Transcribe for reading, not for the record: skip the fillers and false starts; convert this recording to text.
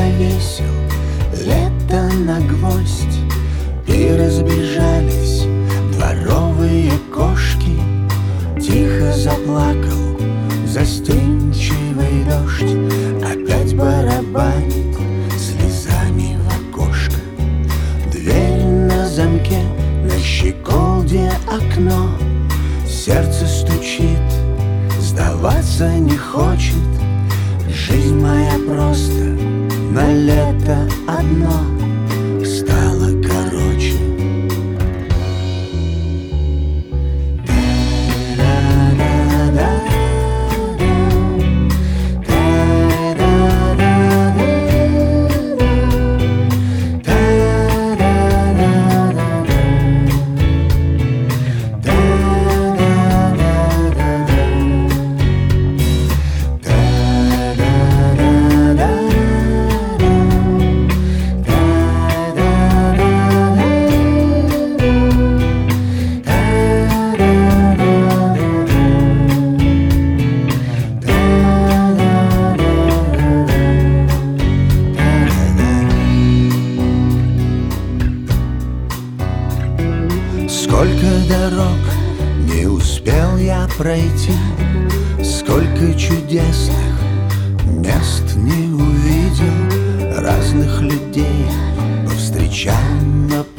повесил лето на гвоздь, и разбежались дворовые кошки. Тихо заплакал застенчивый дождь, опять барабанит слезами в окошко. Дверь на замке, на щеколде окно, сердце стучит, сдаваться не хочет. Жизнь моя просто на лето одно стала короче. Сколько дорог не успел я пройти, сколько чудесных мест не увидел, разных людей повстречал на